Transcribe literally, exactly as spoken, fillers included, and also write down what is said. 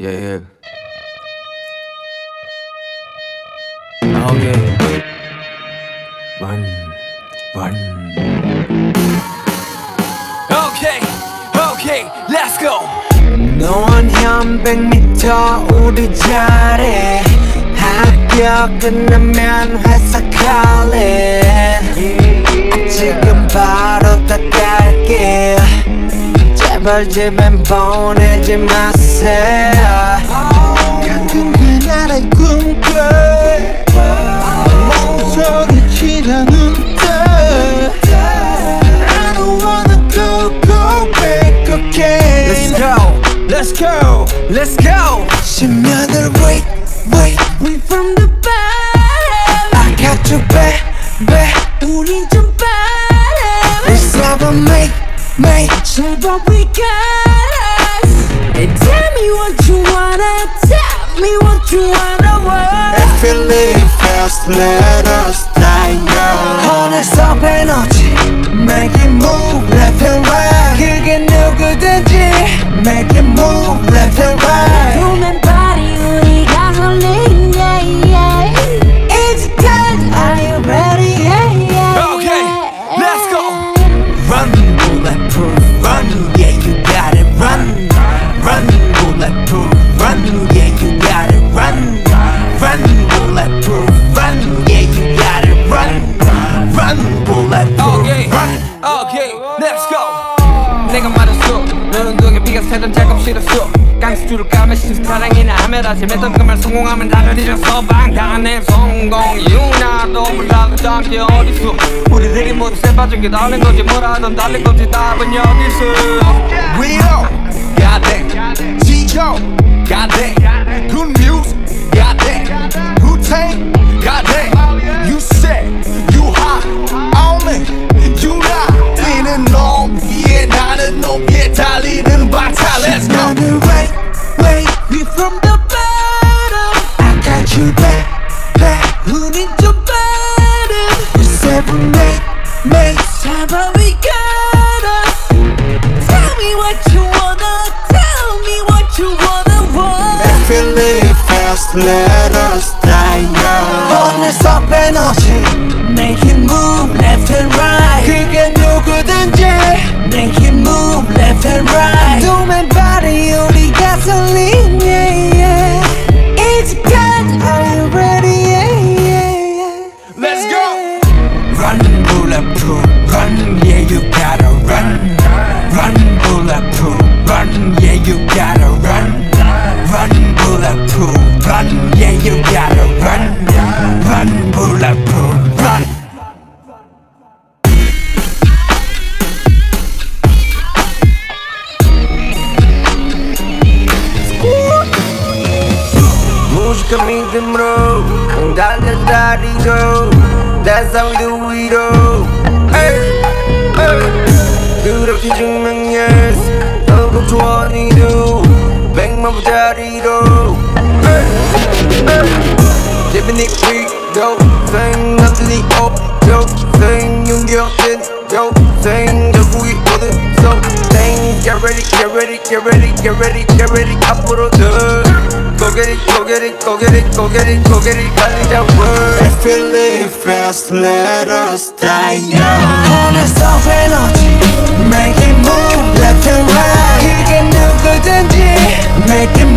Yeah, yeah. Okay. Run, run. Okay, okay, let's go. 너원 현백 미터 우리 잘해. 학교 끝나면 회사 갈래. 지금 바로 다 갈게. 제발 집엔 보내지 마세요. 같은 그날의 꿈꿔 멍청해지라는데 I don't wanna go, go back again. Let's go, let's go, let's go. 심연을 wait, wait, We from the bottom. I got you back, 우린 좀 빠름. Let's have a make, make. 제발 we got us. Hey, tell me what you wanna, tell me what you wanna want. If you live fast, let us die young. 어느새 에너지 Make it move left and right. 그게 누구든지 Make it move left and right. 꿈엔 party 우리 가솔린 yeah yeah. It's time. Are you ready? Yeah yeah. Okay, yeah. let's go. Run, bulletproof, run, yeah, you gotta run. Run, bulletproof, run, yeah, you gotta run. Run, bulletproof, run, yeah, you gotta run. Run, bulletproof, okay, run. Okay, let's go. 내가 말했어, 너는 등에 비가 새던 작업 싫었어. 깡스줄을 까매 신 사랑이나 하며 다시 맺던 그 말 성공하면 나를 잊었어. 방당한 내 성공 이유나도 몰라도 잠시 어딨어. 우리들이 모두 새 빠진 게 다른 거지 뭐라 하던 달린 거지 답은 여기 있어. We all got that 지조 got that good music got that Wu-Tang got that You said you hot on me you not 뛰는 놈 위에 나는 놈 위에 달리는 박차 Let's go. 심연을 wait, wait. We from the bottom. I got you back, back. 우린 좀 빠름. You said we make, make. 제발 we got us. Tell me what you wanna, tell me what you wanna want. If you live fast, let us die young. 어느새 에너지 Make it move left and right. 그게 누구든지 Make it move left and right. 꿈엔 party 우리 가솔린 yeah yeah. It's good. Are you ready? Yeah yeah yeah. Let's go. Run, bulletproof, run, yeah, you gotta run. Run, bulletproof, run, yeah, you gotta run. Run, bulletproof, run, yeah, you gotta run. Run, bulletproof, run. música 믿음으로 응 달려다니죠. That's how we do it all. Hey, hey. 그렇게 증명 yes 더욱 조언이도 백만 부자리로 Hey, hey. Living it we go 생각들이 없죠. 생윤경된 요 생각이 모든 so Get ready, get ready, get ready, get ready, get ready 앞으로 더 Go get it, go get it, go get it, go get it, go get it 달리자 word If you live fast, let us die young 어느새 에너지 Make it move left and right 그게 누구든지 Make it